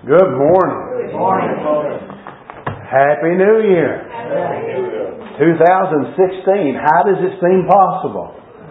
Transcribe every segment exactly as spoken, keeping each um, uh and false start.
Good morning. Good morning. Happy New Year. twenty sixteen. How does it seem possible?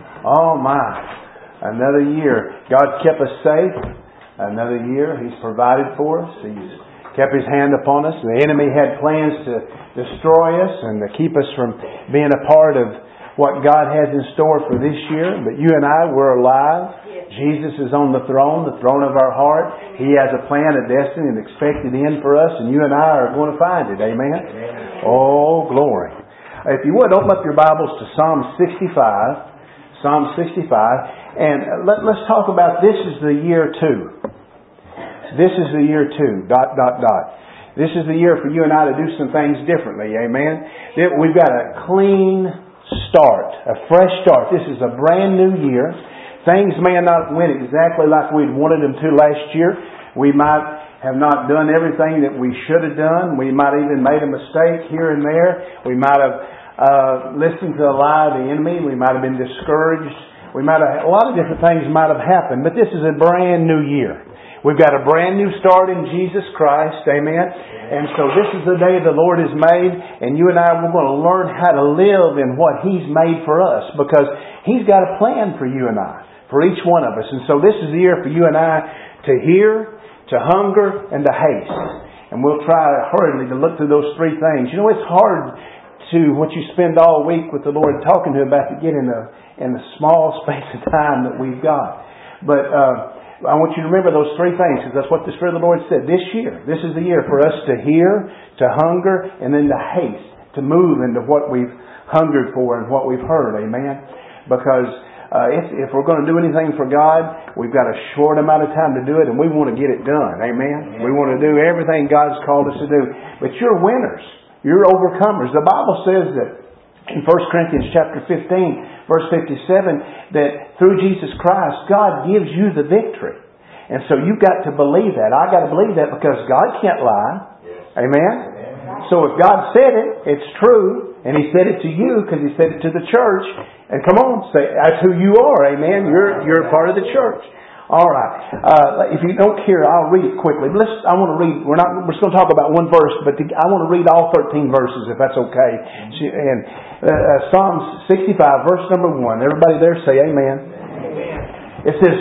Oh my. Another year. God's kept us safe. Another year. He's provided for us. He's kept His hand upon us. The enemy had plans to destroy us and to keep us from being a part of what God has in store for this year. But you and I, we're alive. Jesus is on the throne, the throne of our heart. He has a plan, a destiny, an expected end for us, and you and I are going to find it. Amen? Amen. Oh, glory. If you would, open up your Bibles to Psalm sixty-five. Psalm sixty-five. And let, let's talk about this is the year two. This is the year two. Dot, dot, dot. This is the year for you and I to do some things differently. Amen? We've got a clean start, a fresh start. This is a brand new year. Things may not went exactly like we'd wanted them to last year. We might have not done everything that we should have done. We might have even made a mistake here and there. We might have uh, listened to the lie of the enemy. We might have been discouraged. We might have, a lot of different things might have happened. But this is a brand new year. We've got a brand new start in Jesus Christ. Amen. And so this is the day the Lord has made. And you and I, we're going to learn how to live in what He's made for us. Because He's got a plan for you and I. For each one of us. And so this is the year for you and I to hear, to hunger, and to haste. And we'll try hurriedly to look through those three things. You know, it's hard to, what you spend all week with the Lord talking to Him about, to get in the, in the small space of time that we've got. But uh, I want you to remember those three things, because that's what the Spirit of the Lord said. This year, this is the year for us to hear, to hunger, and then to haste, to move into what we've hungered for and what we've heard. Amen? Because Uh, if, if we're going to do anything for God, we've got a short amount of time to do it, and we want to get it done. Amen? We want to do everything God's called us to do. But you're winners. You're overcomers. The Bible says that in First Corinthians chapter fifteen, verse fifty-seven, that through Jesus Christ, God gives you the victory. And so you've got to believe that. I've got to believe that because God can't lie. Amen? So if God said it, it's true, and He said it to you because He said it to the church. And come on, say that's who you are, amen. You're you're a part of the church. All right. Uh, if you don't care, I'll read it quickly. But let's. I want to read. We're not. We're just going to talk about one verse, but the, I want to read all thirteen verses, if that's okay. And uh, Psalm sixty-five, verse number one. Everybody there, say amen. Amen. It says,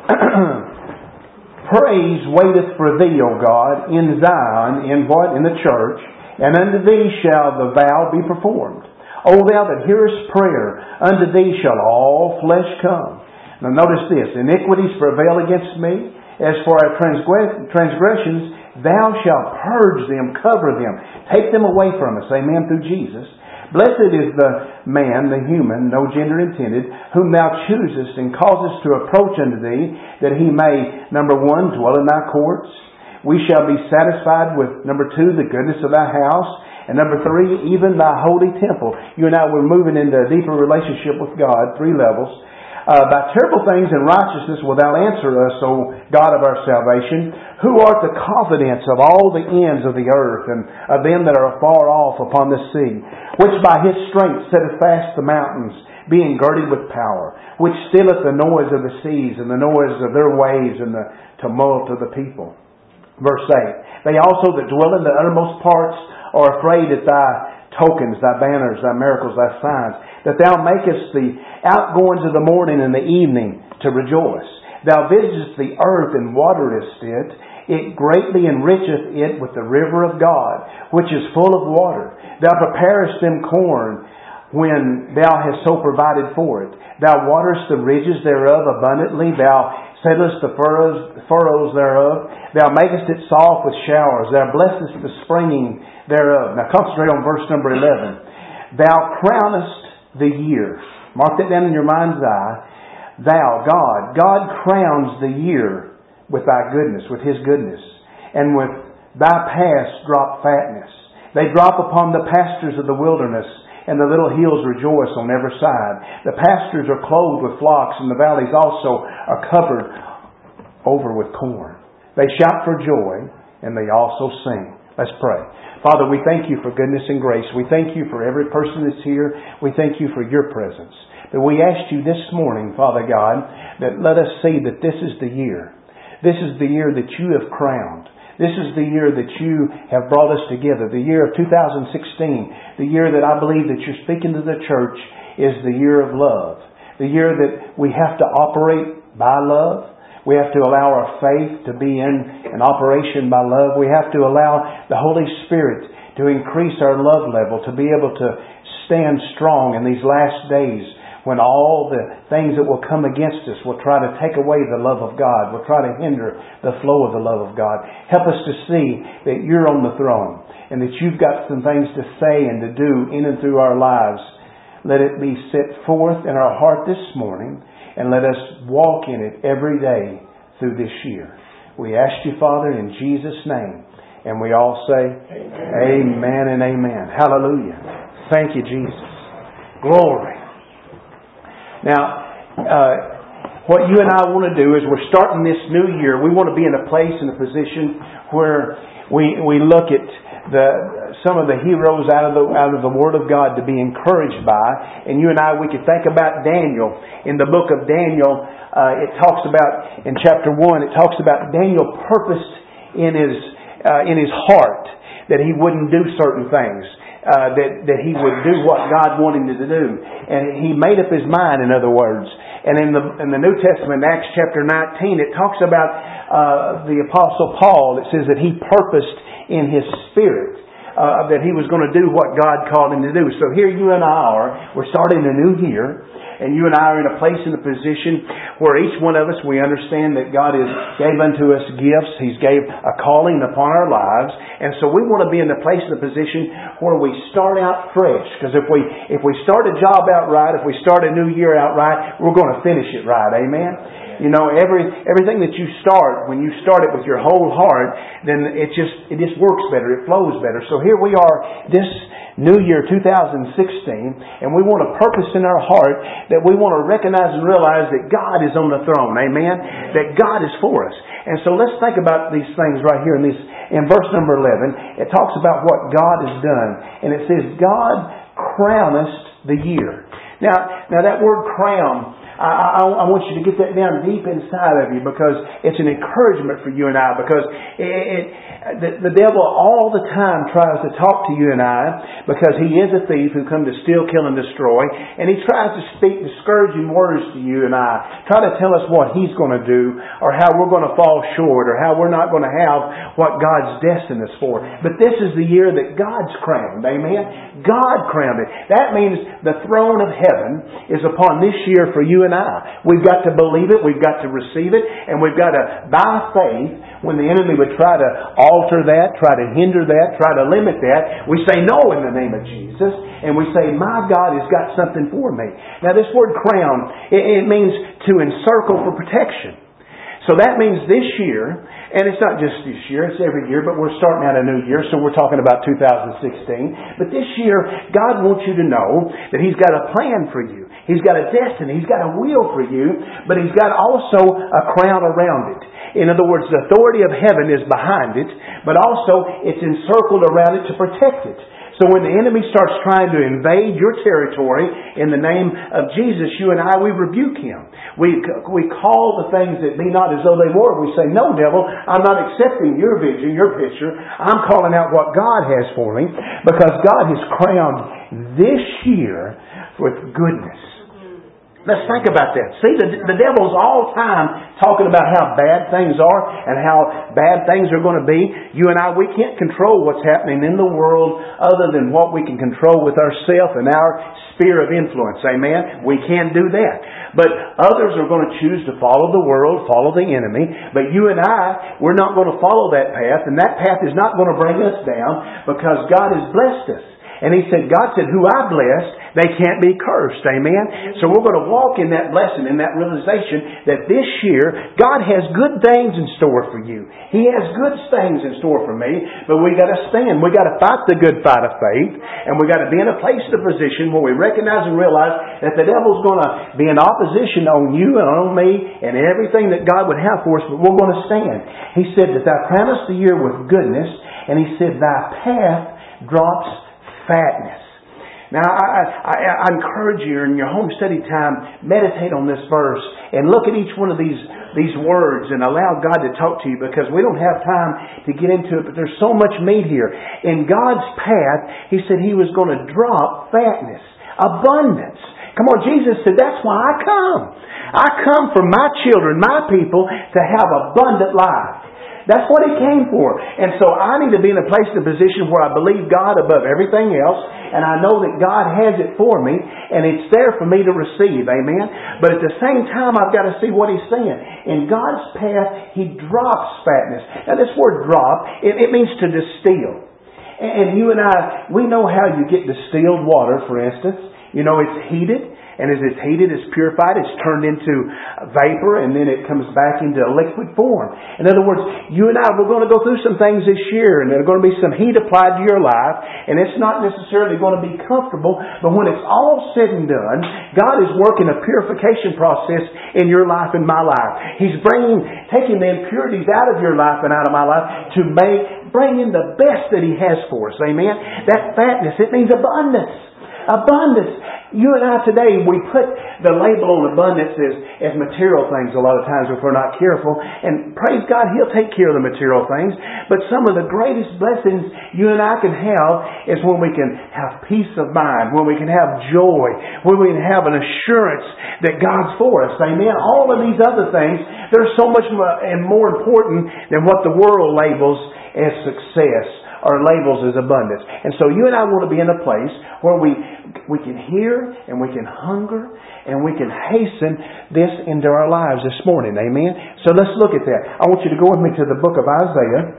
"Praise waiteth for thee, O God, in Zion, in what? In the church. And unto thee shall the vow be performed. O thou that hearest prayer, unto thee shall all flesh come." Now notice this. "Iniquities prevail against me. As for our transgressions, thou shalt purge them, cover them. Take them away from us." Amen. Through Jesus. "Blessed is the man, the human, no gender intended, whom thou choosest and causest to approach unto thee, that he may, number one, dwell in thy courts. We shall be satisfied with, number two, the goodness of thy house. And number three, even thy holy temple." You and I, we're moving into a deeper relationship with God, three levels. Uh, "by terrible things and righteousness will thou answer us, O God of our salvation, who art the confidence of all the ends of the earth, and of them that are afar off upon the sea, which by His strength setteth fast the mountains, being girded with power, which stilleth the noise of the seas, and the noise of their waves, and the tumult of the people." Verse eight, "They also that dwell in the uttermost parts are afraid at thy tokens, thy banners, thy miracles, thy signs, that thou makest the outgoings of the morning and the evening to rejoice. Thou visitest the earth and waterest it. It greatly enricheth it with the river of God, which is full of water. Thou preparest them corn when thou hast so provided for it. Thou waterest the ridges thereof abundantly. Thou settlest the furrows, furrows thereof. Thou makest it soft with showers. Thou blessest the springing thereof." Now concentrate on verse number eleven. "Thou crownest the year." Mark that down in your mind's eye. "Thou, God, God crowns the year with thy goodness," with His goodness. "And with thy paths drop fatness. They drop upon the pastures of the wilderness, and the little hills rejoice on every side. The pastures are clothed with flocks, and the valleys also are covered over with corn. They shout for joy, and they also sing." Let's pray. Father, we thank You for goodness and grace. We thank You for every person that's here. We thank You for Your presence. But we asked You this morning, Father God, that let us see that this is the year. This is the year that You have crowned. This is the year that you have brought us together. The year of two thousand sixteen. The year that I believe that you're speaking to the church is the year of love. The year that we have to operate by love. We have to allow our faith to be in an operation by love. We have to allow the Holy Spirit to increase our love level, to be able to stand strong in these last days when all the things that will come against us will try to take away the love of God, will try to hinder the flow of the love of God. Help us to see that you're on the throne and that you've got some things to say and to do in and through our lives. Let it be set forth in our heart this morning, and let us walk in it every day through this year. We ask you, Father, in Jesus' name. And we all say, Amen, amen and amen. Hallelujah. Thank you, Jesus. Glory. Now, uh, what you and I want to do is we're starting this new year. We want to be in a place, in a position where we we look at the some of the heroes out of the out of the Word of God to be encouraged by. And you and I, we could think about Daniel. In the book of Daniel, uh, it talks about, in chapter one, it talks about Daniel purposed in his uh, in his heart that he wouldn't do certain things. Uh, that, that he would do what God wanted him to do. And he made up his mind, in other words. And in the in the New Testament, Acts chapter nineteen, it talks about uh, the Apostle Paul. It says that he purposed in his spirit uh, that he was going to do what God called him to do. So here you and I are. We're starting a new year. And you and I are in a place, in a position where each one of us, we understand that God has gave unto us gifts. He's gave a calling upon our lives. And so we want to be in the place, in the position where we start out fresh. Because if we if we start a job out right, if we start a new year out right, we're going to finish it right. Amen? You know, every everything that you start, when you start it with your whole heart, then it just it just works better. It flows better. So here we are this New Year two thousand sixteen, and we want a purpose in our heart that we want to recognize and realize that God is on the throne. Amen? That God is for us. And so let's think about these things right here in this in verse number eleven. It talks about what God has done. And it says, God crownest the year. Now, now that word crown, I, I, I want you to get that down deep inside of you, because it's an encouragement for you and I. Because it, it, the, the devil all the time tries to talk to you and I, because he is a thief who comes to steal, kill, and destroy. And he tries to speak discouraging words to you and I, try to tell us what he's going to do, or how we're going to fall short, or how we're not going to have what God's destined us for. But this is the year that God's crowned. Amen? God crowned it. That means the throne of heaven is upon this year for you and I. We've got to believe it. We've got to receive it. And we've got to, by faith, when the enemy would try to alter that, try to hinder that, try to limit that, we say no in the name of Jesus. And we say, my God has got something for me. Now this word crown, it, it means to encircle for protection. So that means this year, and it's not just this year, it's every year, but we're starting out a new year, so we're talking about two thousand sixteen. But this year, God wants you to know that He's got a plan for you. He's got a destiny. He's got a will for you, but He's got also a crown around it. In other words, the authority of heaven is behind it, but also it's encircled around it to protect it. So when the enemy starts trying to invade your territory, in the name of Jesus, you and I, we rebuke him. We we call the things that be not as though they were. We say, no, devil, I'm not accepting your vision, your picture. I'm calling out what God has for me, because God has crowned this year with goodness. Let's think about that. See, the, the devil's all time talking about how bad things are and how bad things are going to be. You and I, we can't control what's happening in the world other than what we can control with ourselves and our sphere of influence. Amen? We can do that. But others are going to choose to follow the world, follow the enemy. But you and I, we're not going to follow that path. And that path is not going to bring us down, because God has blessed us. And He said, God said, who I blessed, they can't be cursed. Amen? So we're going to walk in that blessing, in that realization that this year, God has good things in store for you. He has good things in store for me. But we got to stand. We got to fight the good fight of faith. And we got to be in a place, a position where we recognize and realize that the devil's going to be in opposition on you and on me and everything that God would have for us. But we're going to stand. He said that thou crownest the year with goodness. And He said, thy path drops fatness. Now, I, I, I encourage you in your home study time, meditate on this verse and look at each one of these, these words and allow God to talk to you, because we don't have time to get into it, but there's so much meat here. In God's path, He said He was going to drop fatness, abundance. Come on, Jesus said, that's why I come. I come for my children, my people, to have abundant life. That's what He came for. And so I need to be in a place and a position where I believe God above everything else, and I know that God has it for me, and it's there for me to receive. Amen? But at the same time, I've got to see what He's saying. In God's path, He drops fatness. Now this word drop, it, it means to distill. And you and I, we know how you get distilled water, for instance. You know, it's heated. And as it's heated, it's purified, it's turned into vapor, and then it comes back into a liquid form. In other words, you and I, we're going to go through some things this year, and there's going to be some heat applied to your life, and it's not necessarily going to be comfortable, but when it's all said and done, God is working a purification process in your life and my life. He's bringing, taking the impurities out of your life and out of my life to make, bring in the best that He has for us. Amen? That fatness, it means abundance. Abundance. You and I today, we put the label on abundance as, as material things a lot of times if we're not careful. And praise God, He'll take care of the material things. But some of the greatest blessings you and I can have is when we can have peace of mind, when we can have joy, when we can have an assurance that God's for us. Amen. All of these other things, they're so much more, and more important than what the world labels as success or labels as abundance. And so you and I want to be in a place where we we can hear and we can hunger and we can hasten this into our lives this morning. Amen? So let's look at that. I want you to go with me to the book of Isaiah.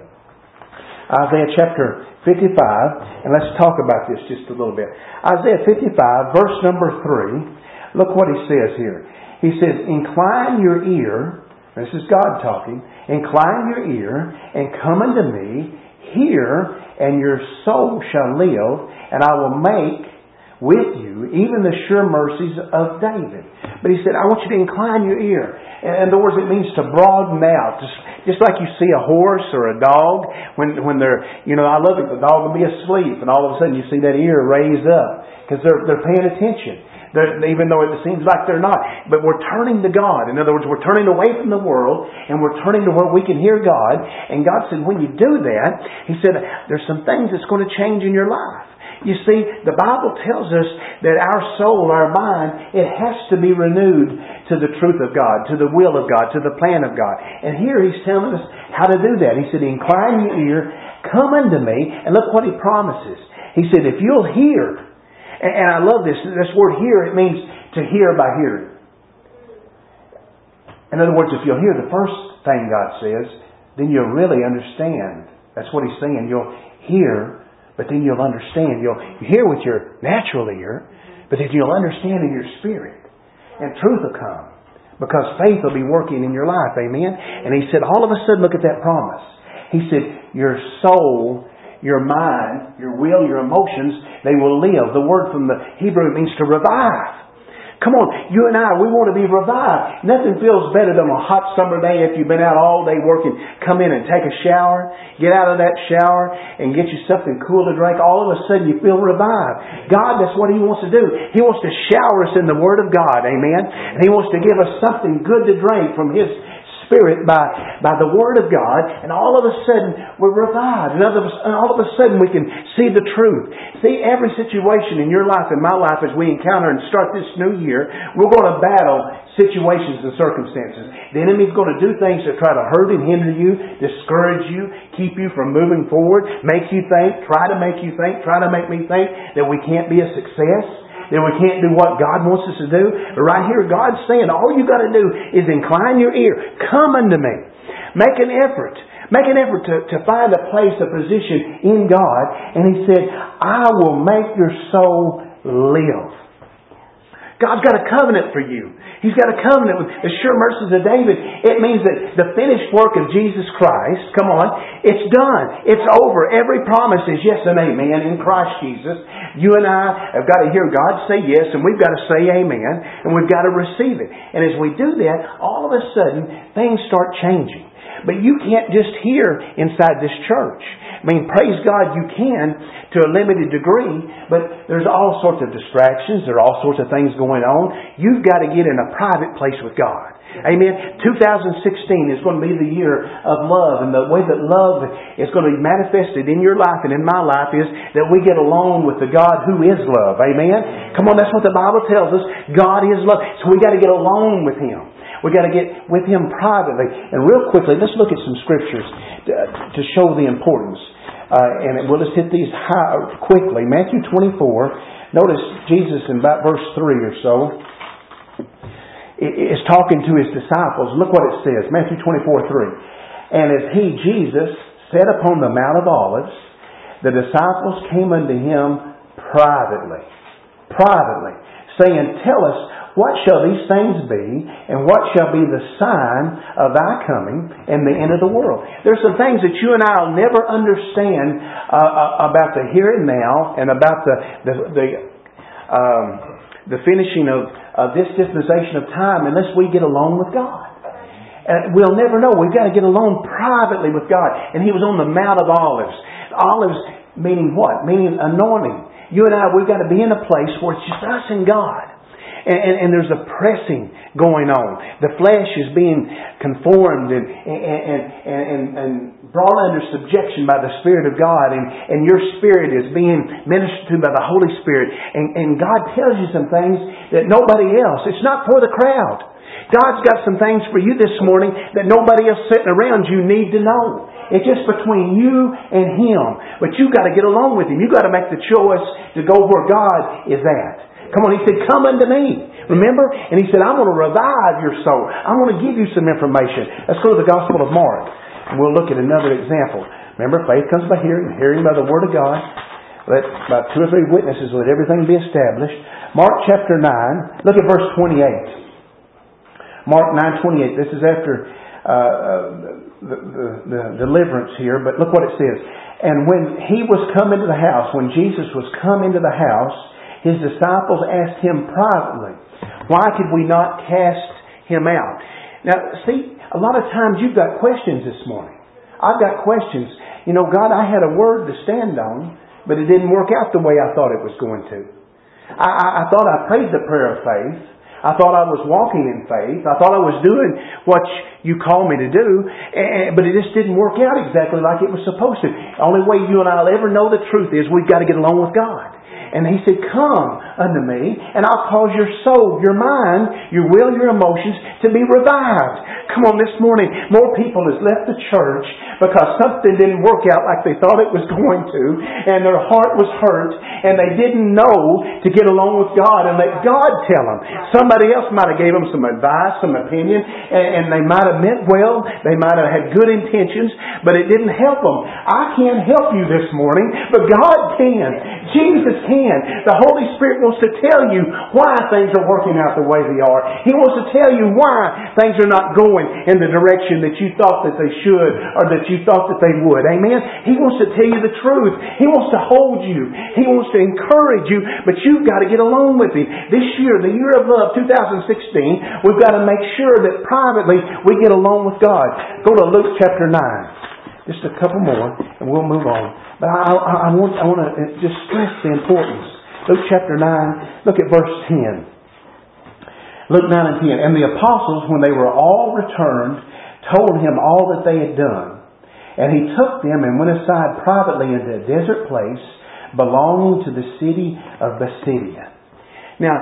Isaiah chapter fifty-five. And let's talk about this just a little bit. Isaiah fifty-five, verse number three. Look what he says here. He says, incline your ear. This is God talking. Incline your ear and come unto me. Hear, and your soul shall live, and I will make with you even the sure mercies of David. But he said, I want you to incline your ear. In other words, it means to broaden out. Just, just like you see a horse or a dog, when when they're, you know, I love it, the dog will be asleep, and all of a sudden you see that ear raise up, because they're, they're paying attention. They're, even though it seems like they're not. But we're turning to God. In other words, we're turning away from the world and we're turning to where we can hear God. And God said, when you do that, He said, there's some things that's going to change in your life. You see, the Bible tells us that our soul, our mind, it has to be renewed to the truth of God, to the will of God, to the plan of God. And here He's telling us how to do that. He said, incline your ear, come unto me, and look what He promises. He said, if you'll hear. And I love this. This word hear, it means to hear by hearing. In other words, if you'll hear the first thing God says, then you'll really understand. That's what He's saying. You'll hear, but then you'll understand. You'll hear with your natural ear, but then you'll understand in your spirit. And truth will come. Because faith will be working in your life. Amen? And He said, all of a sudden, look at that promise. He said, your soul, your mind, your will, your emotions, they will live. The word from the Hebrew means to revive. Come on, you and I, we want to be revived. Nothing feels better than a hot summer day if you've been out all day working. Come in and take a shower, get out of that shower and get you something cool to drink. All of a sudden you feel revived. God, that's what He wants to do. He wants to shower us in the Word of God. Amen. And He wants to give us something good to drink from His Spirit by, by the Word of God, and all of a sudden we're revived. And all of a sudden we can see the truth. See, every situation in your life and my life as we encounter and start this new year, we're going to battle situations and circumstances. The enemy's going to do things that try to hurt and hinder you, discourage you, keep you from moving forward, make you think, try to make you think, try to make me think that we can't be a success, that we can't do what God wants us to do. But right here, God's saying, all you got to do is incline your ear. Come unto me. Make an effort. Make an effort to, to find a place, a position in God. And He said, I will make your soul live. God's got a covenant for you. He's got a covenant with the sure mercies of David. It means that the finished work of Jesus Christ, come on, it's done. It's over. Every promise is yes and amen in Christ Jesus. You and I have got to hear God say yes, and we've got to say amen, and we've got to receive it. And as we do that, all of a sudden, things start changing. But you can't just hear inside this church. I mean, praise God, you can to a limited degree, but there's all sorts of distractions. There are all sorts of things going on. You've got to get in a private place with God. Amen. two thousand sixteen is going to be the year of love, and the way that love is going to be manifested in your life and in my life is that we get along with the God who is love. Amen. Come on, that's what the Bible tells us. God is love. So we got to get along with Him. We got to get with Him privately. And real quickly, let's look at some scriptures to, to show the importance. Uh, and we'll just hit these high, quickly. Matthew twenty-four. Notice Jesus in about verse three or so is talking to His disciples. Look what it says. Matthew twenty-four three. And as He, Jesus, sat upon the Mount of Olives, the disciples came unto Him privately. Privately. Saying, Tell us, what shall these things be, and what shall be the sign of Thy coming and the end of the world? There's some things that you and I will never understand uh, about the here and now, and about the the the, um, the finishing of, of this dispensation of time, unless we get along with God. And we'll never know. We've got to get along privately with God. And He was on the Mount of Olives. Olives meaning what? Meaning anointing. You and I, we've got to be in a place where it's just us and God. And, and, and there's a pressing going on. The flesh is being conformed and, and, and, and, and brought under subjection by the Spirit of God. And, and your spirit is being ministered to by the Holy Spirit. And, and God tells you some things that nobody else. It's not for the crowd. God's got some things for you this morning that nobody else sitting around you need to know. It's just between you and Him. But you've got to get along with Him. You've got to make the choice to go where God is at. Come on, He said, come unto me. Remember? And He said, I'm going to revive your soul. I'm going to give you some information. Let's go to the Gospel of Mark. And we'll look at another example. Remember, faith comes by hearing, and hearing by the Word of God. Let by two or three witnesses, let everything be established. Mark chapter nine. Look at verse twenty-eight. Mark nine twenty-eight. This is after uh, the, the, the deliverance here. But look what it says. And when He was come into the house, when Jesus was come into the house, His disciples asked Him privately, why could we not cast him out? Now, see, a lot of times you've got questions this morning. I've got questions. You know, God, I had a word to stand on, but it didn't work out the way I thought it was going to. I, I, I thought I prayed the prayer of faith. I thought I was walking in faith. I thought I was doing what you called me to do, and, but it just didn't work out exactly like it was supposed to. The only way you and I will ever know the truth is we've got to get along with God. And He said, come unto me, and I'll cause your soul, your mind, your will, your emotions to be revived. Come on, this morning, more people has left the church because something didn't work out like they thought it was going to, and their heart was hurt, and they didn't know to get along with God and let God tell them. Somebody else might have gave them some advice, some opinion, and, and they might have meant well, they might have had good intentions, but it didn't help them. I can't help you this morning, but God can. Jesus can. The Holy Spirit wants to tell you why things are working out the way they are. He wants to tell you why things are not going in the direction that you thought that they should or that you thought that they would. Amen? He wants to tell you the truth. He wants to hold you. He wants to encourage you, but you've got to get along with Him. This year, the year of love, two thousand sixteen, we've got to make sure that privately we get along with God. Go to Luke chapter nine. Just a couple more, and we'll move on. But I, I, I want I want to just stress the importance. Luke chapter nine, look at verse ten. Luke nine and ten. And the apostles, when they were all returned, told Him all that they had done. And He took them and went aside privately into a desert place belonging to the city of Bethsaida. Now,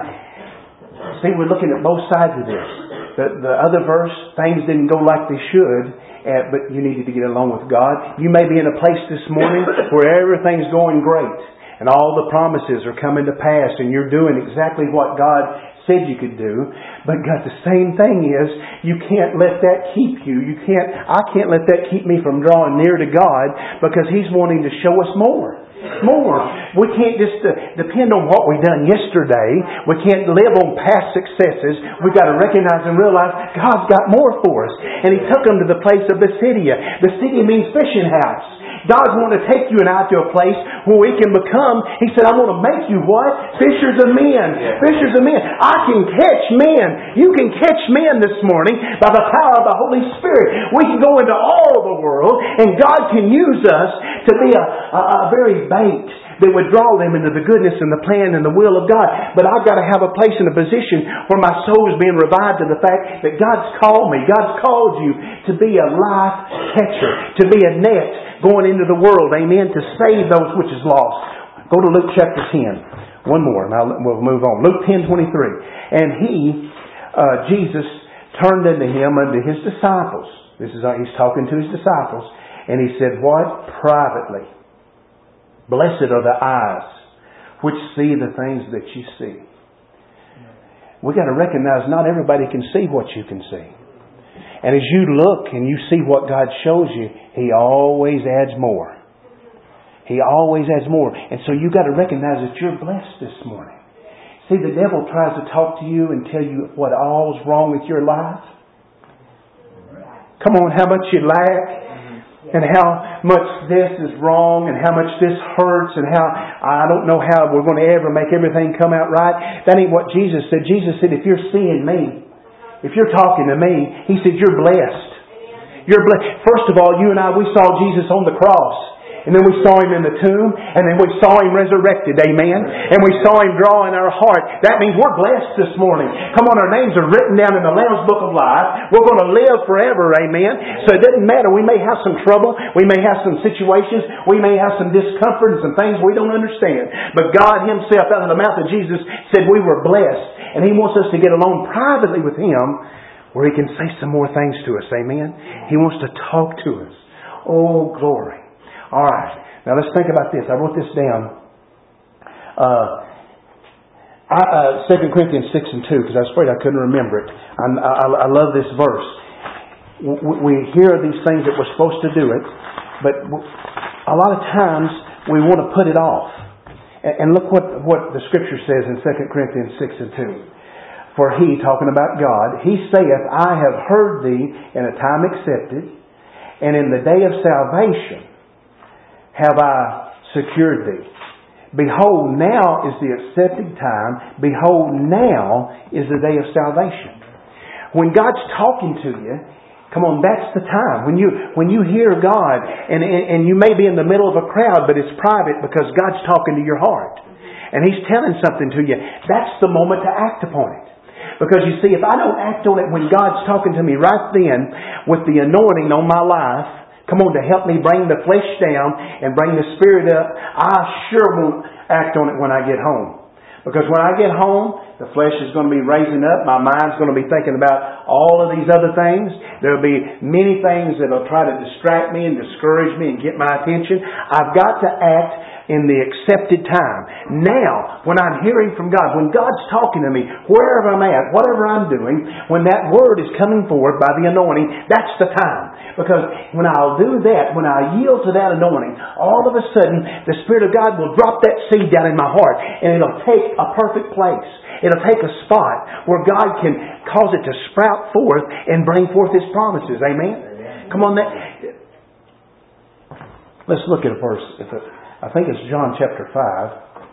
see, we're looking at both sides of this. The, the other verse, things didn't go like they should, uh, but you needed to get along with God. You may be in a place this morning where everything's going great, and all the promises are coming to pass, and you're doing exactly what God said you could do. But God, the same thing is, you can't let that keep you. You can't. I can't let that keep me from drawing near to God, because He's wanting to show us more. More. We can't just uh, depend on what we've done yesterday. We can't live on past successes. We've got to recognize and realize God's got more for us. And He took them to the place of Bethsaida. Bethsaida means fishing house. God's wanting to take you and I to a place where we can become, He said, I want to make you what? Fishers of men. Yeah. Fishers of men. I can catch men. You can catch men this morning by the power of the Holy Spirit. We can go into all the world and God can use us to be a, a, a very bait that would draw them into the goodness and the plan and the will of God. But I've got to have a place and a position where my soul is being revived to the fact that God's called me. God's called you to be a life catcher, to be a net going into the world, amen, to save those which is lost. Go to Luke chapter ten. One more, and I'll, we'll move on. Luke ten twenty-three. And he, uh, Jesus, turned unto him, unto his disciples. This is He's talking to his disciples. And He said, what? Privately. Blessed are the eyes which see the things that you see. We've got to recognize not everybody can see what you can see. And as you look and you see what God shows you, He always adds more. He always adds more. And so you've got to recognize that you're blessed this morning. See, the devil tries to talk to you and tell you what all's wrong with your life. Come on, how much you lack. And how much this is wrong, and how much this hurts, and how I don't know how we're going to ever make everything come out right. That ain't what Jesus said. Jesus said, if you're seeing me, if you're talking to me, He said, you're blessed. You're blessed. First of all, you and I, we saw Jesus on the cross. And then we saw Him in the tomb. And then we saw Him resurrected. Amen. And we saw Him draw in our heart. That means we're blessed this morning. Come on, our names are written down in the Lamb's Book of Life. We're going to live forever. Amen. So it doesn't matter. We may have some trouble. We may have some situations. We may have some discomfort and some things we don't understand. But God Himself, out of the mouth of Jesus, said we were blessed. And He wants us to get alone privately with Him where He can say some more things to us. Amen. He wants to talk to us. Oh, glory. All right. Now let's think about this. I wrote this down. Uh, I, uh, Second Corinthians six and two, because I was afraid I couldn't remember it. I, I, I love this verse. We, we hear these things that we're supposed to do it, but a lot of times we want to put it off. And, and look what, what the Scripture says in Second Corinthians six and two. For He, talking about God, He saith, I have heard thee in a time accepted, and in the day of salvation have I secured thee. Behold, now is the accepted time. Behold, now is the day of salvation. When God's talking to you, come on, that's the time. When you when you hear God, and, and, and you may be in the middle of a crowd, but it's private because God's talking to your heart. And He's telling something to you. That's the moment to act upon it. Because you see, if I don't act on it when God's talking to me right then with the anointing on my life, come on, to help me bring the flesh down and bring the spirit up, I sure won't act on it when I get home. Because when I get home, the flesh is going to be raising up. My mind's going to be thinking about all of these other things. There will be many things that will try to distract me and discourage me and get my attention. I've got to act in the accepted time. Now, when I'm hearing from God, when God's talking to me, wherever I'm at, whatever I'm doing, when that word is coming forward by the anointing, that's the time. Because when I'll do that, when I yield to that anointing, all of a sudden, the Spirit of God will drop that seed down in my heart, and it'll take a perfect place. It'll take a spot where God can cause it to sprout forth and bring forth His promises. Amen? Amen. Come on. That, let's look at a verse. If it, I think it's John chapter five.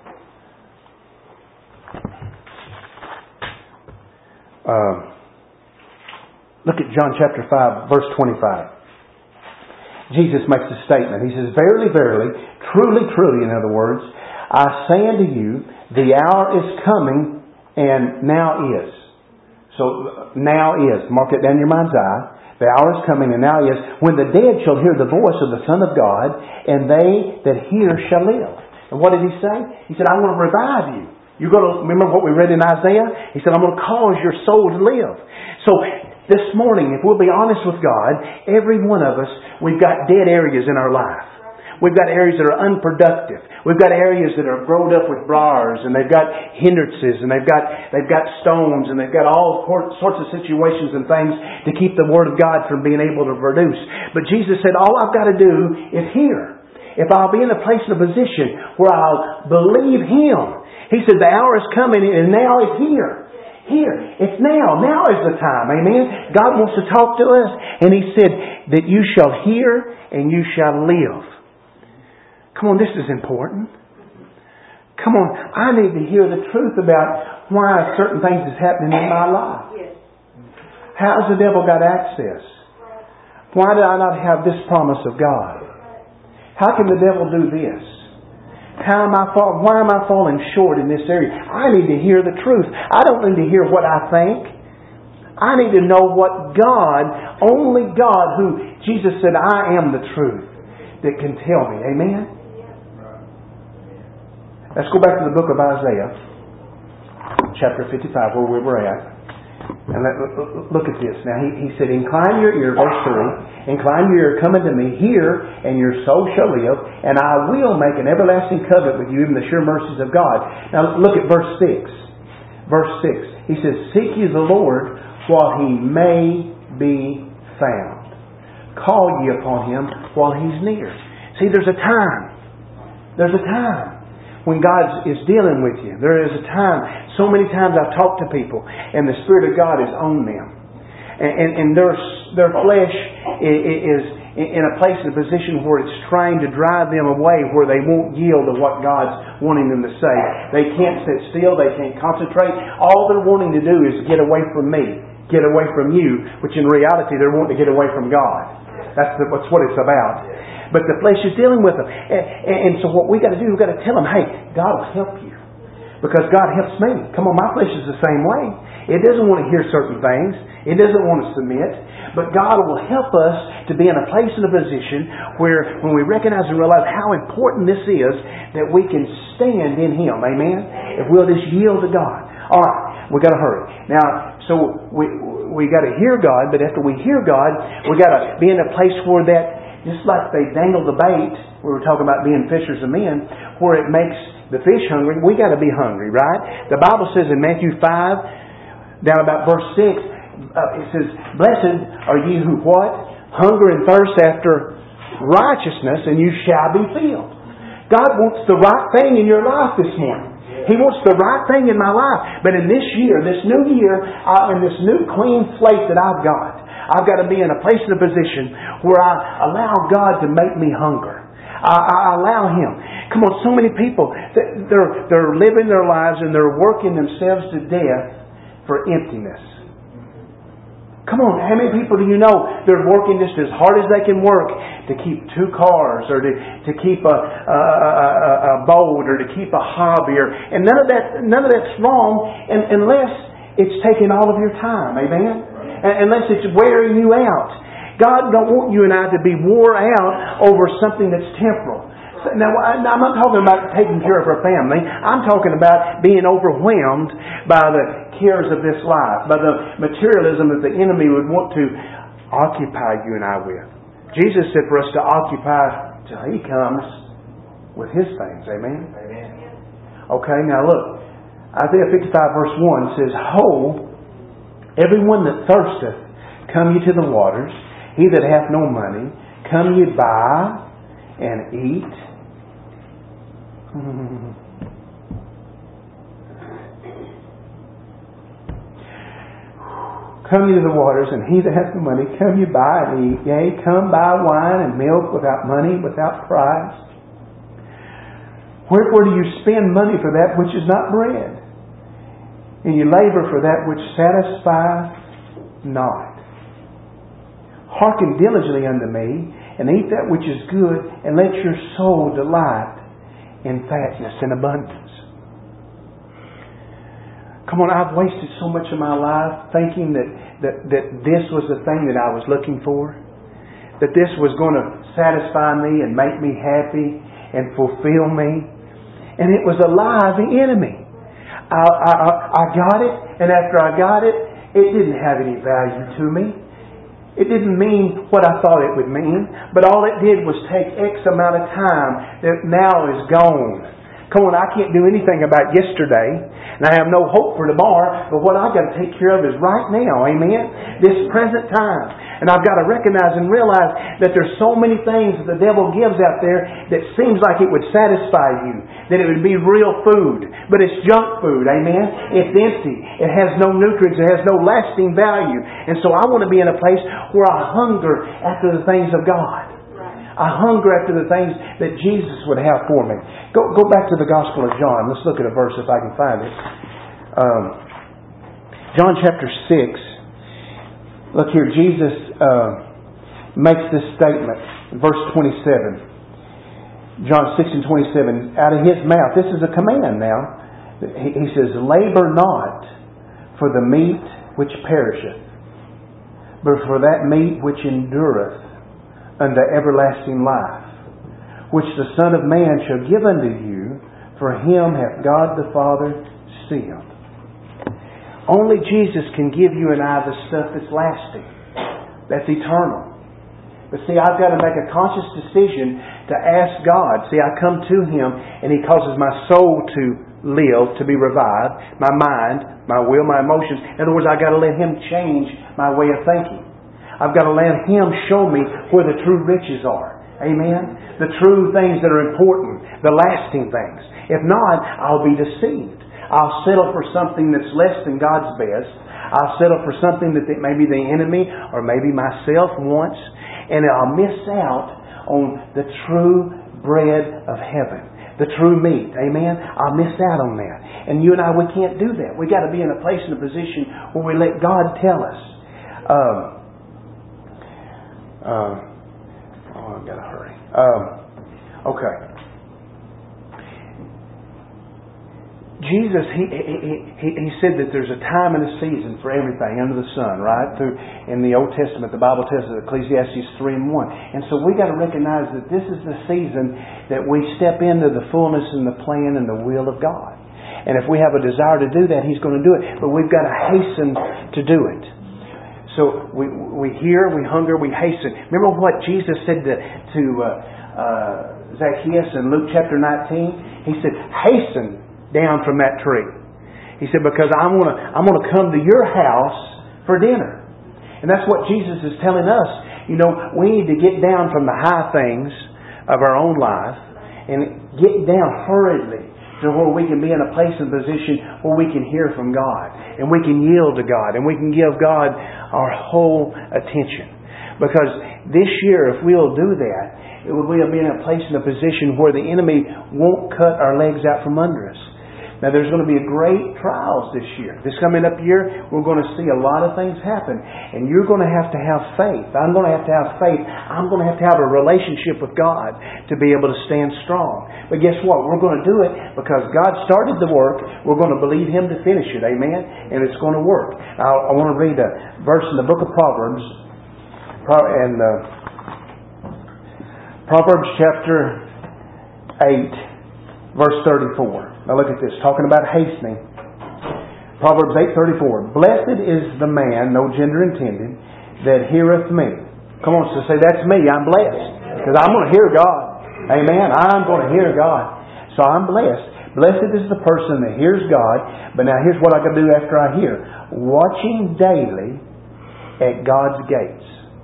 Um, look at John chapter five, verse twenty-five. Jesus makes a statement. He says, Verily, verily, truly, truly, in other words, I say unto you, the hour is coming, and now is. So, now is. Mark it down in your mind's eye. The hour is coming, and now is, when the dead shall hear the voice of the Son of God, and they that hear shall live. And what did He say? He said, I'm going to revive you. You're going to, remember what we read in Isaiah? He said, I'm going to cause your soul to live. So, this morning, if we'll be honest with God, every one of us, we've got dead areas in our life. We've got areas that are unproductive. We've got areas that are growed up with briars, and they've got hindrances, and they've got they've got stones, and they've got all sorts of situations and things to keep the Word of God from being able to produce. But Jesus said, all I've got to do is hear. If I'll be in a place and a position where I'll believe Him. He said, the hour is coming, and now it's here. Here. It's now. Now is the time. Amen. God wants to talk to us, and He said that you shall hear and you shall live. Come on, this is important. Come on, I need to hear the truth about why certain things is happening in my life. How has the devil got access? Why did I not have this promise of God? How can the devil do this? How am I fall, why am I falling short in this area? I need to hear the truth. I don't need to hear what I think. I need to know what God, only God, who Jesus said, I am the truth, that can tell me. Amen? Let's go back to the book of Isaiah, chapter fifty-five, where we were at. And let, look at this. Now, he, he said, incline your ear, verse three, incline your ear, come unto me, hear, and your soul shall live, and I will make an everlasting covenant with you, even the sure mercies of God. Now, look at verse six. Verse six. He says, seek ye the Lord while He may be found. Call ye upon Him while He's near. See, there's a time. There's a time when God is dealing with you. There is a time. So many times I've talked to people and the Spirit of God is on them. And, and, and their, their flesh is in a place, in a position where it's trying to drive them away, where they won't yield to what God's wanting them to say. They can't sit still. They can't concentrate. All they're wanting to do is get away from me. Get away from you. Which in reality, they're wanting to get away from God. That's, the, that's what it's about. But the flesh is dealing with them. And, and so what we got to do, we've got to tell them, hey, God will help you. Because God helps me. Come on, my flesh is the same way. It doesn't want to hear certain things. It doesn't want to submit. But God will help us to be in a place and a position where when we recognize and realize how important this is, that we can stand in Him. Amen? If we'll just yield to God. All right, we've got to hurry. Now, so we we got to hear God, but after we hear God, we got to be in a place where that, just like they dangle the bait, we were talking about being fishers of men, where it makes the fish hungry, we got to be hungry, right? The Bible says in Matthew five, down about verse six, uh, it says, blessed are ye who what? Hunger and thirst after righteousness, and you shall be filled. God wants the right thing in your life this morning. He wants the right thing in my life. But in this year, this new year, uh, in this new clean slate that I've got, I've got to be in a place and a position where I allow God to make me hunger. I, I allow Him. Come on, so many people, they're, they're living their lives and they're working themselves to death for emptiness. Come on, how many people do you know they're working just as hard as they can work to keep two cars or to, to keep a, a, a, a boat or to keep a hobby? Or, and none of that, none of that's wrong unless it's taking all of your time. Amen? Unless it's wearing you out. God don't want you and I to be wore out over something that's temporal. Now, I'm not talking about taking care of our family. I'm talking about being overwhelmed by the cares of this life, by the materialism that the enemy would want to occupy you and I with. Jesus said for us to occupy till He comes with His things. Amen? Amen. Okay, now look. Isaiah fifty-five verse one says, Ho, everyone that thirsteth, come ye to the waters. He that hath no money, come ye buy and eat. Come ye to the waters, and he that hath no money, come ye buy and eat. Yea, come buy wine and milk without money, without price. Wherefore do you spend money for that which is not bread? And you labor for that which satisfieth not. Hearken diligently unto me, and eat that which is good, and let your soul delight in fatness and abundance. Come on, I've wasted so much of my life thinking that, that, that this was the thing that I was looking for. That this was going to satisfy me and make me happy and fulfill me. And it was a lie of the enemy. I, I, I got it, and after I got it, it didn't have any value to me. It didn't mean what I thought it would mean, but all it did was take X amount of time that now is gone. Come on, I can't do anything about yesterday, and I have no hope for tomorrow, but what I've got to take care of is right now, amen? This present time. And I've got to recognize and realize that there's so many things that the devil gives out there that seems like it would satisfy you, that it would be real food, but it's junk food, amen? It's empty. It has no nutrients. It has no lasting value. And so I want to be in a place where I hunger after the things of God. I hunger after the things that Jesus would have for me. Go go back to the Gospel of John. Let's look at a verse if I can find it. Um, John chapter six. Look here, Jesus uh, makes this statement. Verse twenty-seven. John six and twenty-seven. Out of His mouth. This is a command now. He, he says, "Labor not for the meat which perisheth, but for that meat which endureth unto everlasting life, which the Son of Man shall give unto you, for Him hath God the Father sealed." Only Jesus can give you and I the stuff that's lasting, that's eternal. But see, I've got to make a conscious decision to ask God. See, I come to Him and He causes my soul to live, to be revived, my mind, my will, my emotions. In other words, I've got to let Him change my way of thinking. I've got to let Him show me where the true riches are. Amen? The true things that are important, the lasting things. If not, I'll be deceived. I'll settle for something that's less than God's best. I'll settle for something that maybe the enemy or maybe myself wants. And I'll miss out on the true bread of heaven. The true meat. Amen? I'll miss out on that. And you and I, we can't do that. We've got to be in a place and a position where we let God tell us. Um, uh, oh, I've got to hurry. Um, okay. Jesus, he, he he he said that there's a time and a season for everything under the sun, right? Through in the Old Testament, the Bible tells us, Ecclesiastes three and one. And so we got to recognize that this is the season that we step into the fullness and the plan and the will of God. And if we have a desire to do that, He's going to do it. But we've got to hasten to do it. So we we hear, we hunger, we hasten. Remember what Jesus said to to uh, uh, Zacchaeus in Luke chapter nineteen? He said, "Hasten down from that tree." He said, "Because I'm going to I'm going to come to your house for dinner." And that's what Jesus is telling us. You know, we need to get down from the high things of our own life and get down hurriedly to where we can be in a place and position where we can hear from God and we can yield to God and we can give God our whole attention. Because this year, if we'll do that, it will be in a place and a position where the enemy won't cut our legs out from under us. Now, there's going to be a great trials this year. This coming up year, we're going to see a lot of things happen. And you're going to have to have faith. I'm going to have to have faith. I'm going to have to have a relationship with God to be able to stand strong. But guess what? We're going to do it because God started the work. We're going to believe Him to finish it. Amen? And it's going to work. Now, I want to read a verse in the book of Proverbs. And uh, Proverbs chapter eight, verse thirty-four. Now look at this, talking about hastening. Proverbs eight thirty-four. "Blessed is the man, no gender intended, that heareth me." Come on, so say, that's me. I'm blessed. Because I'm going to hear God. Amen. I'm going to hear God. So I'm blessed. Blessed is the person that hears God. But now here's what I got to do after I hear. Watching daily at God's gates.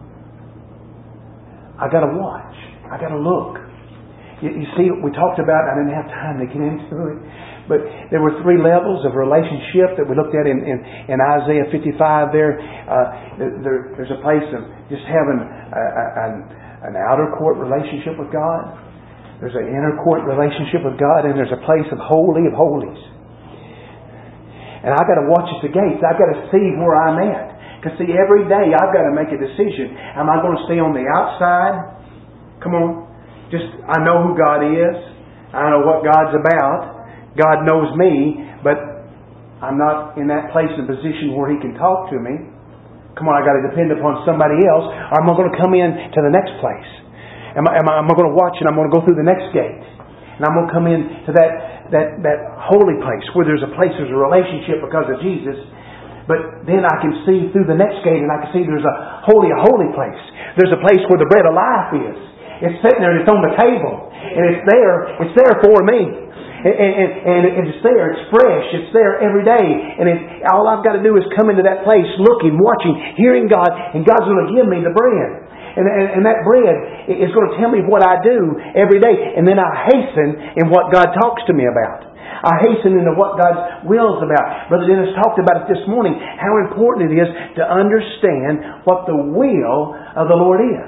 I got to watch. I got to look. You, you see, we talked about, I didn't have time to get into it, but there were three levels of relationship that we looked at in, in, in Isaiah fifty-five there. Uh, there. There's a place of just having a, a, an, an outer court relationship with God. There's an inner court relationship with God, and there's a place of holy of holies. And I've got to watch at the gates. I've got to see where I'm at. Because see, every day I've got to make a decision. Am I going to stay on the outside? Come on. Just, I know who God is. I know what God's about. God knows me. But I'm not in that place and position where He can talk to me. Come on, I've got to depend upon somebody else. Or am I going to come in to the next place? Am I, am I, am I going to watch and I'm going to go through the next gate? And I'm going to come in to that, that, that holy place where there's a place, there's a relationship because of Jesus. But then I can see through the next gate and I can see there's a holy, a holy place. There's a place where the bread of life is. It's sitting there and it's on the table. And it's there. It's there for me. And, and, and it's there. It's fresh. It's there every day. And it, all I've got to do is come into that place looking, watching, hearing God. And God's going to give me the bread. And, and, and that bread is going to tell me what I do every day. And then I hasten in what God talks to me about. I hasten into what God's will is about. Brother Dennis talked about it this morning, how important it is to understand what the will of the Lord is.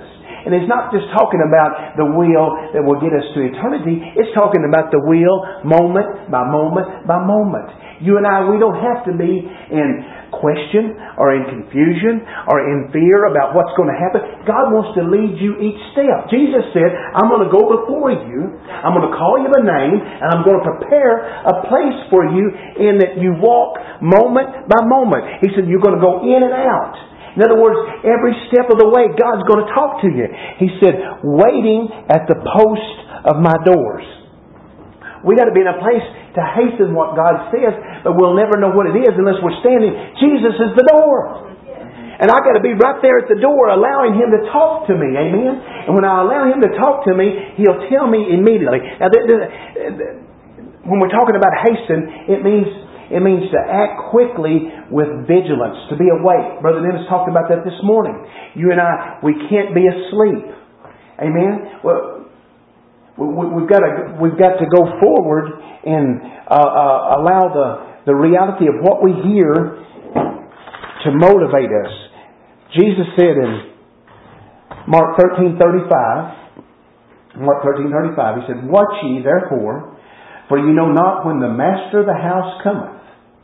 And it's not just talking about the will that will get us to eternity. It's talking about the will moment by moment by moment. You and I, we don't have to be in question or in confusion or in fear about what's going to happen. God wants to lead you each step. Jesus said, I'm going to go before you. I'm going to call you by name, and I'm going to prepare a place for you in that you walk moment by moment. He said, you're going to go in and out. In other words, every step of the way, God's going to talk to you. He said, waiting at the post of my doors. We got to be in a place to hasten what God says, but we'll never know what it is unless we're standing. Jesus is the door. And I got to be right there at the door allowing Him to talk to me. Amen? And when I allow Him to talk to me, He'll tell me immediately. Now, when we're talking about hasten, it means it means to act quickly with vigilance, to be awake. Brother Dennis talked about that this morning. You and I, we can't be asleep. Amen? Well, We've got to we've got to go forward and uh, uh, allow the the reality of what we hear to motivate us. Jesus said in Mark thirteen thirty five, Mark thirteen thirty five, He said, "Watch ye therefore, for you know not when the master of the house cometh,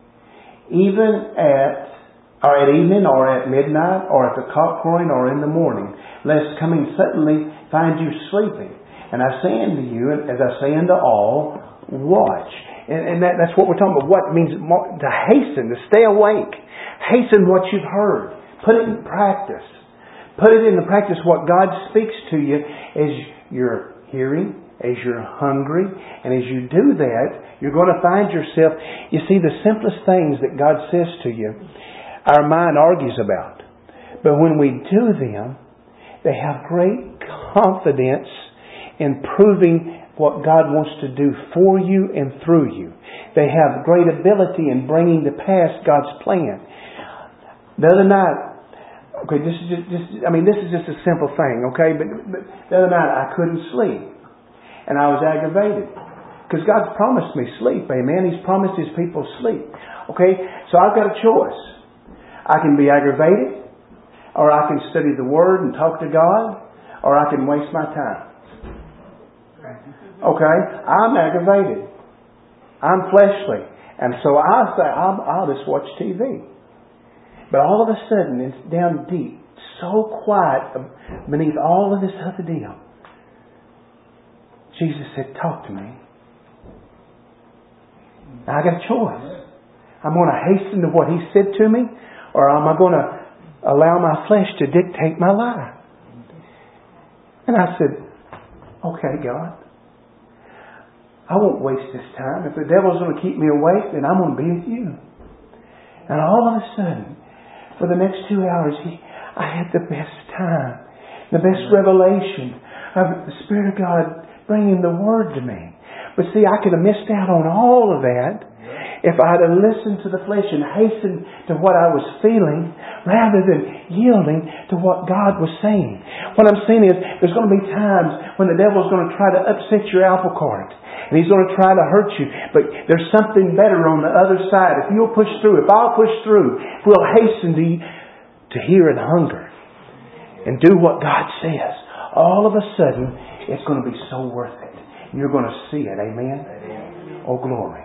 even at or at evening or at midnight or at the cock crowing or in the morning, lest coming suddenly find you sleeping. And I say unto you, as I say unto all, watch." And, and that, that's what we're talking about. What means to hasten, to stay awake. Hasten what you've heard. Put it in practice. Put it into practice what God speaks to you as you're hearing, as you're hungry. And as you do that, you're going to find yourself... You see, the simplest things that God says to you, our mind argues about. But when we do them, they have great confidence in proving what God wants to do for you and through you. They have great ability in bringing to pass God's plan. The other night, okay, this is just, just I mean, this is just a simple thing, okay? But, but the other night I couldn't sleep, and I was aggravated because God's promised me sleep. Amen. He's promised His people sleep. Okay, so I've got a choice. I can be aggravated, or I can study the Word and talk to God, or I can waste my time. Okay, I'm aggravated. I'm fleshly. And so I say, I'll, I'll just watch T V. But all of a sudden, it's down deep, so quiet beneath all of this other deal. Jesus said, talk to me. Now I got a choice. I'm going to hasten to what He said to me, or am I going to allow my flesh to dictate my life? And I said, okay, God. I won't waste this time. If the devil's going to keep me awake, then I'm going to be with you. And all of a sudden, for the next two hours, he, I had the best time. The best revelation of the Spirit of God bringing the Word to me. But see, I could have missed out on all of that if I had listened to the flesh and hastened to what I was feeling rather than yielding to what God was saying. What I'm saying is, there's going to be times when the devil's going to try to upset your apple cart. And he's going to try to hurt you. But there's something better on the other side. If you'll push through, if I'll push through, we'll hasten to, to hear and hunger. And do what God says. All of a sudden, it's going to be so worth it. You're going to see it. Amen? Amen. Oh, glory.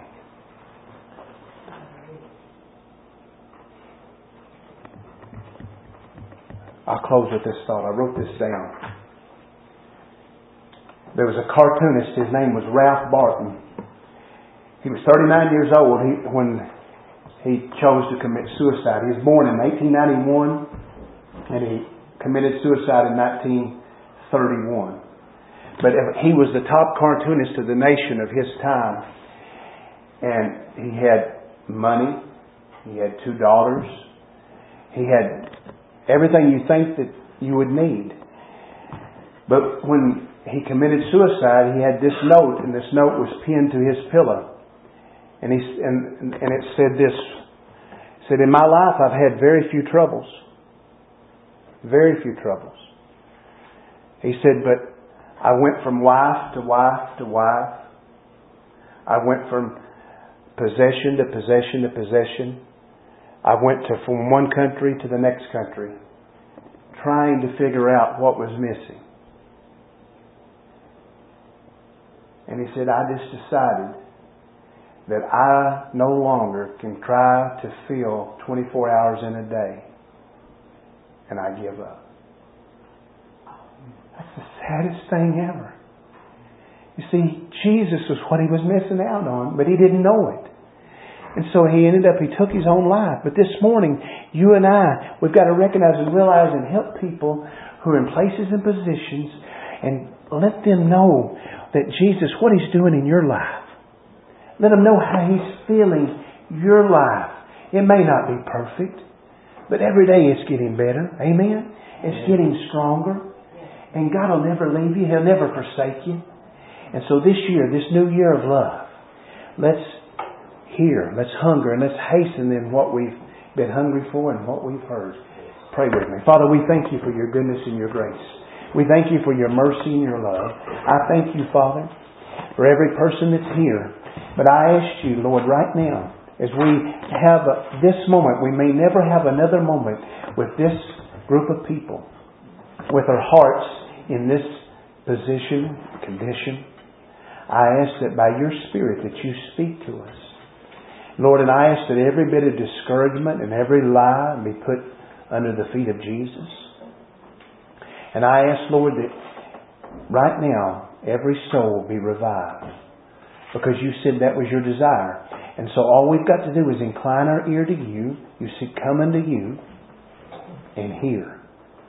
I'll close with this thought. I wrote this down. There was a cartoonist. His name was Ralph Barton. He was thirty-nine years old when he chose to commit suicide. He was born in eighteen ninety-one and he committed suicide in nineteen thirty-one. But he was the top cartoonist of the nation of his time. And he had money. He had two daughters. He had everything you think that you would need. But when he committed suicide, he had this note, and this note was pinned to his pillow. And he and and it said this. It said, "In my life I've had very few troubles. Very few troubles." He said, "But I went from wife to wife to wife. I went from possession to possession to possession. I went to from one country to the next country, trying to figure out what was missing." And he said, I just decided that I no longer can try to fill twenty-four hours in a day. And I give up. That's the saddest thing ever. You see, Jesus was what he was missing out on, but he didn't know it. And so he ended up, he took his own life. But this morning, you and I, we've got to recognize and realize and help people who are in places and positions and let them know that Jesus, what he's doing in your life. Let them know how he's feeling your life. It may not be perfect, but every day it's getting better. Amen? It's getting stronger. And God will never leave you. He'll never forsake you. And so this year, this new year of love, let's hear, let's hunger, and let's hasten in what we've been hungry for and what we've heard. Pray with me. Father, we thank you for your goodness and your grace. We thank you for your mercy and your love. I thank you, Father, for every person that's here. But I ask you, Lord, right now, as we have a, this moment, we may never have another moment with this group of people, with our hearts in this position, condition. I ask that by your Spirit that you speak to us. Lord, and I ask that every bit of discouragement and every lie be put under the feet of Jesus. And I ask, Lord, that right now every soul be revived. Because you said that was your desire. And so all we've got to do is incline our ear to you. You said, come unto you and hear.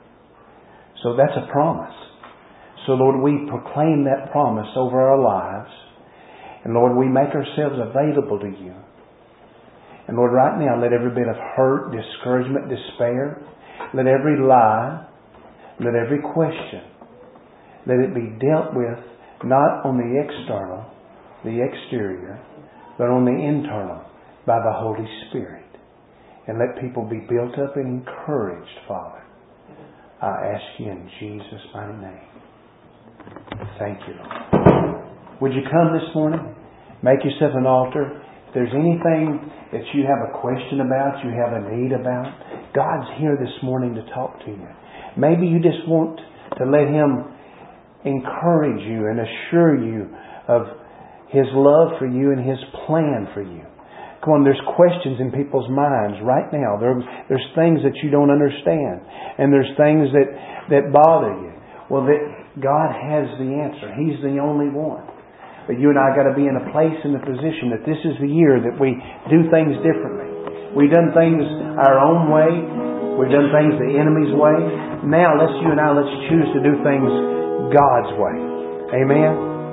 So that's a promise. So Lord, we proclaim that promise over our lives. And Lord, we make ourselves available to you. And Lord, right now, let every bit of hurt, discouragement, despair, let every lie, let every question, let it be dealt with not on the external, the exterior, but on the internal by the Holy Spirit. And let people be built up and encouraged, Father. I ask you in Jesus' mighty name. Thank you, Lord. Would you come this morning? Make yourself an altar. If there's anything that you have a question about, you have a need about, God's here this morning to talk to you. Maybe you just want to let Him encourage you and assure you of His love for you and His plan for you. Come on, there's questions in people's minds right now. There, there's things that you don't understand. And there's things that, that bother you. Well, that God has the answer. He's the only one. But you and I got to be in a place, in a position that this is the year that we do things differently. We've done things our own way. We've done things the enemy's way. Now let's you and I, let's choose to do things God's way. Amen?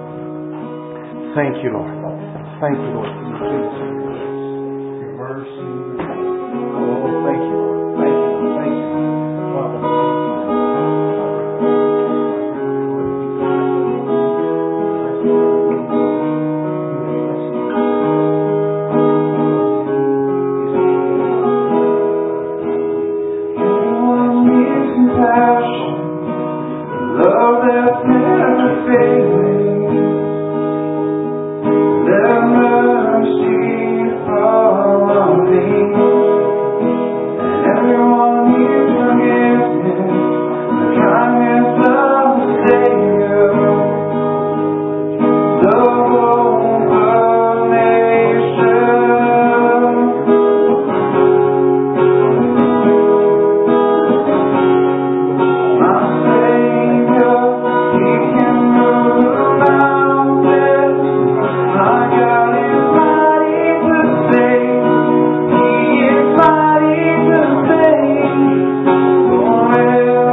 Thank you, Lord. Thank you, Lord, for your goodness and your grace, your mercy. Oh, thank you, Lord. Thank you, Lord. Thank you, Father. Love that's never fading, let mercy fall on me, and everyone needs forgiveness, the kindness of the Savior, the hope of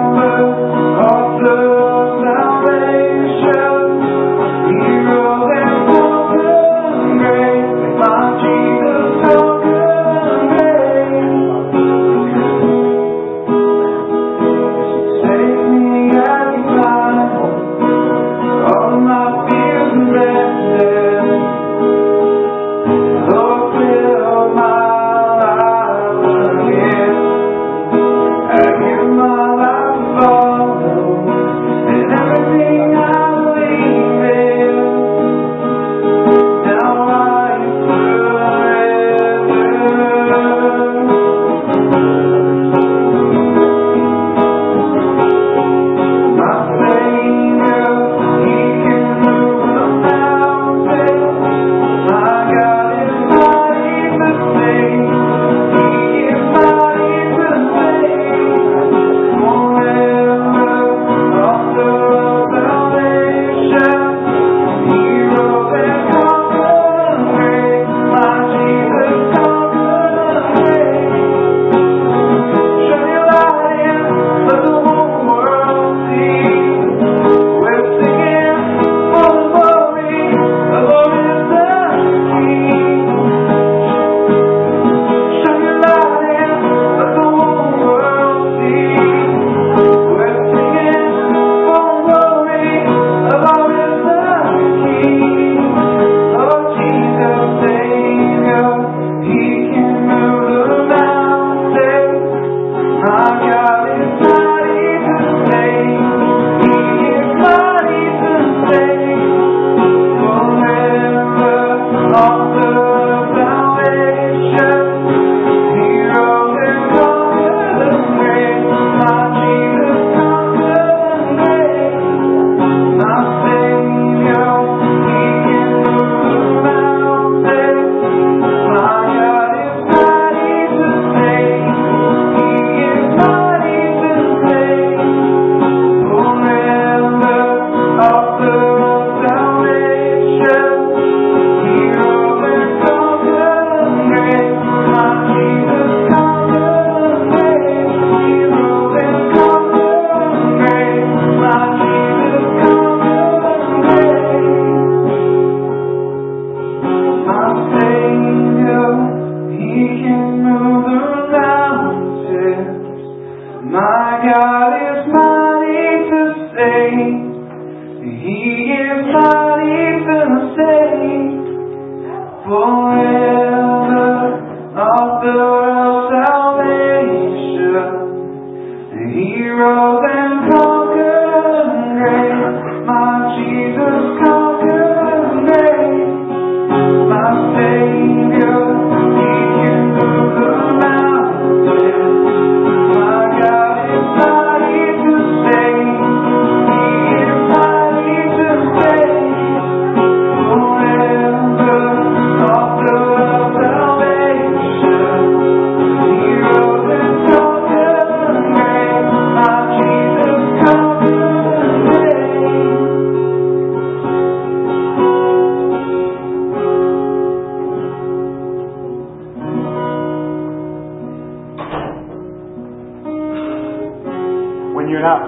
Hero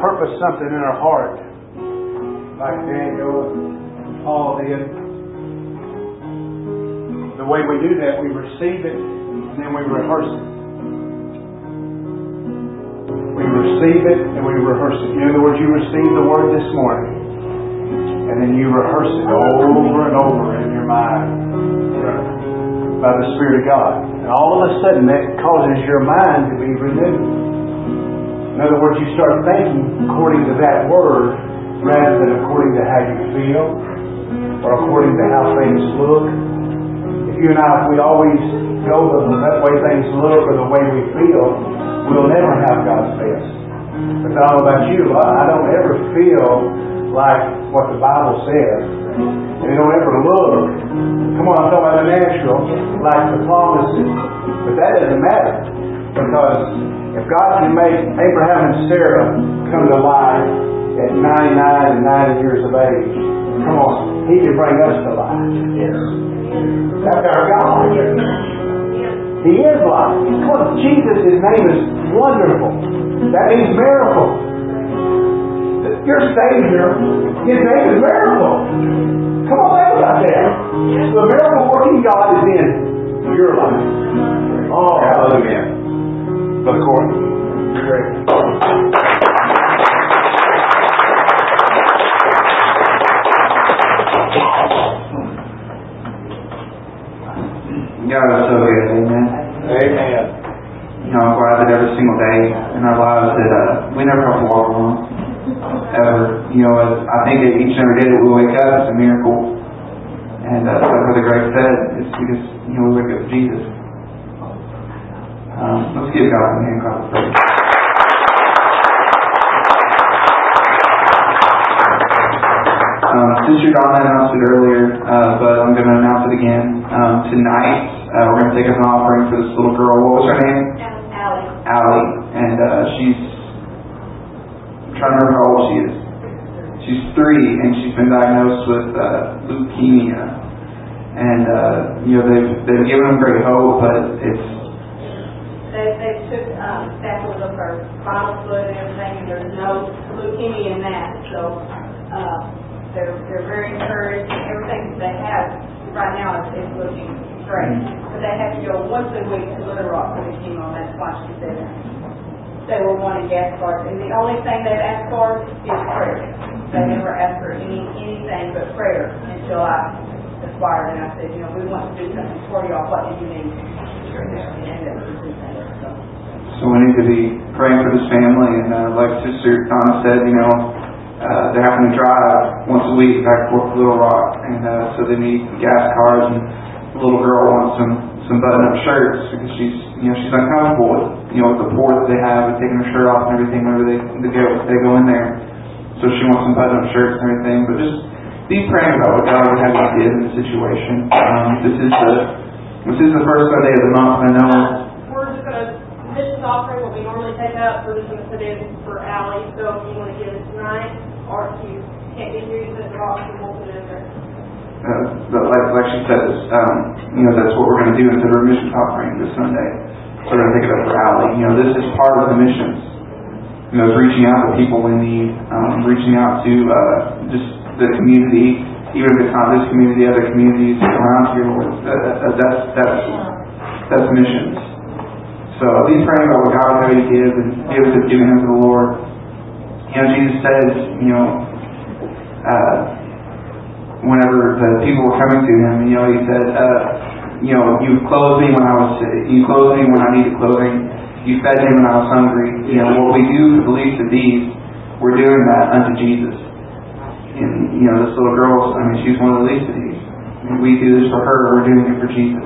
purpose something in our heart, like Daniel and Paul did, the way we do that, we receive it and then we rehearse it. We receive it and we rehearse it. In other words, you receive the Word this morning and then you rehearse it over and over in your mind by the Spirit of God. And all of a sudden that causes your mind to be renewed. In other words, you start thinking according to that Word rather than according to how you feel or according to how things look. If you and I, if we always go the way things look or the way we feel, we'll never have God's best. But I don't know about you, I don't ever feel like what the Bible says. And it don't ever look, come on, I'm talking about the natural, like the promises. But that doesn't matter. Because if God can make Abraham and Sarah come to life at ninety-nine and ninety years of age, come on, He can bring us to life. Yes. That's our God. He is life. Come on, Jesus, His name is wonderful. That means miracle. Your Savior, His name is miracle. Come on, think about that. The miracle working God is in your life. Oh, hallelujah. Brother Corey. Great. God is so good, amen. Amen. You know, I'm glad that every single day in our lives that uh, we never have to walk alone. Ever. You know, as I think that each and every day that we wake up is a miracle. And uh, like Brother Greg said, it's because, you know, we wake up with Jesus. Um, let's give God a hand clap of praise. Um, Sister Donna announced it earlier, uh, but I'm going to announce it again. Um, tonight, uh, we're going to take up an offering for this little girl. What was her name? Allie. Allie. And uh, she's, I'm trying to remember how old she is. She's three, and she's been diagnosed with uh, leukemia. And, uh, you know, they've, they've given them great hope, but it's... They, they took um, samples of her spinal fluid and everything, and there's no leukemia in that. So, uh, They're, they're very encouraged. Everything that they have right now is, is looking great. But they have to go once a week to Little Rock for the chemo, and that's why she said they were wanting gas cards. And the only thing they've asked for is prayer. They never asked for any anything but prayer until I inquired and I said, you know, we want to do something for y'all. What do you need? So we need to be praying for this family. And uh, like Sister Donna said, you know, Uh, they're having to drive once a week back and forth to Little Rock, and uh, so they need gas cars. And the little girl wants some some button-up shirts because she's you know she's uncomfortable with you know with the port that they have and taking her shirt off and everything whenever they they go they go in there. So she wants some button-up shirts and everything. But just be praying about what God would have you do in the situation. Um, this is the this is the first Sunday of the month. I know. We're just going to missions offering what we normally take up. We're just going to put in for Allie. So if you want to give it tonight. Or if you can't get here, you put it off and we'll put it in there. Uh, but like, like she says, um, you know, that's what we're going to do instead of a missions offering this Sunday. So we're going to take it up for Allie. You know, this is part of the missions. You know, it's reaching out to people in need, um, reaching out to uh, just the community, even if it's not this community, other communities around here. Uh, uh, that's that's that's missions. So be praying about what God would have you to give and give it giving Him to the Lord. You know, Jesus says, you know, uh, whenever the people were coming to Him, you know, He said, uh, you know, you clothed me when I was sick. You clothed me when I needed clothing. You fed me when I was hungry. You know, what we do for the least of these, we're doing that unto Jesus. And, you know, this little girl, I mean, she's one of the least of these. And we do this for her, we're doing it for Jesus.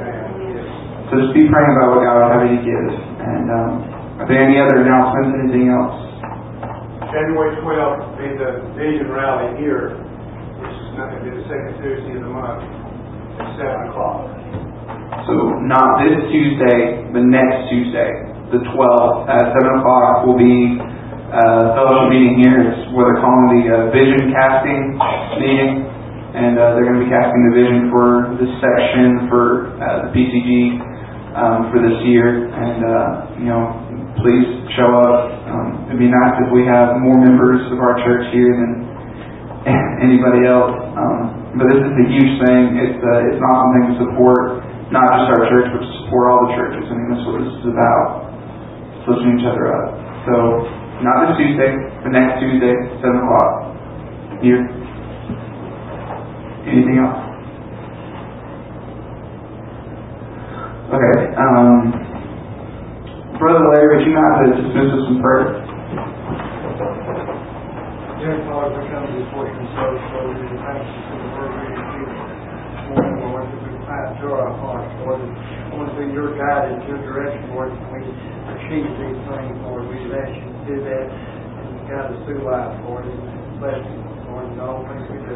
So just be praying about what God would have you to give. And um, are there any other announcements, anything else? January twelfth will be the Vision Rally here, which is not going to be the second Tuesday of the month at seven o'clock. So not this Tuesday, but next Tuesday, the twelfth at seven o'clock will be uh, fellowship meeting here. It's what they're calling the uh, vision casting meeting, and uh, they're going to be casting the vision for this section for uh, the P C G um, for this year. And uh, you know, please show up. Um, it'd be nice if we have more members of our church here than anybody else. Um, but this is a huge thing. It's uh, it's an awesome thing to support not just our church, but to support all the churches. I mean, that's what this is about. It's lifting each other up. So, not this Tuesday, the next Tuesday, seven o'clock. Here. Anything else? Okay. Um, Brother Larry, would you mind to dismiss us in prayer? Dear Lord, we come to this portion of service, Lord, we thank you for the word we received this morning, Lord, that we pass to our hearts, Lord. I want to be your guidance, your direction, Lord, when we achieve these things, Lord. We ask you to do that and guide us through life, Lord, and bless us, Lord, in all things we do.